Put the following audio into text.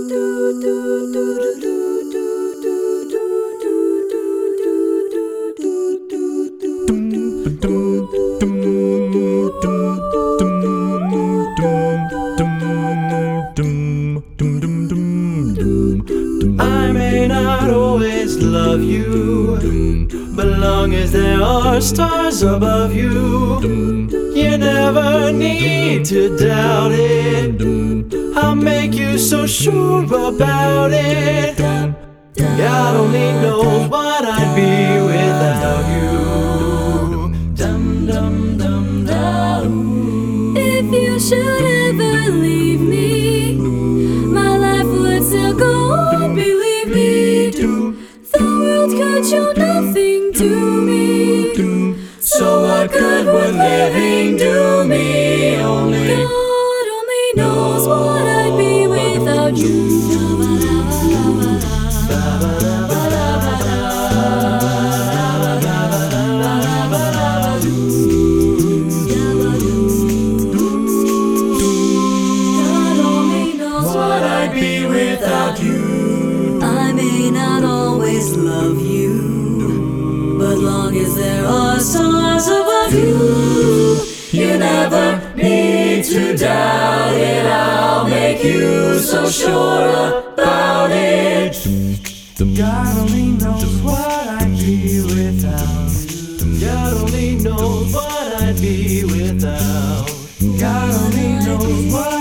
I may not always love you, but long as there are stars above you, you never need to doubt it. I'll make you so sure about it. God only knows what I'd be without you. Dum dum dum dum. If you should ever leave me, my life would still go on, believe me. The world could show nothing to me. So what good would living do me? Only God only knows what I'd be without you. be without you. I may not always love you, but long as there are stars above you, you never need to doubt it. I'll make you so sure about it. God only knows what I'd be without you. God only knows what I'd be without. God only knows what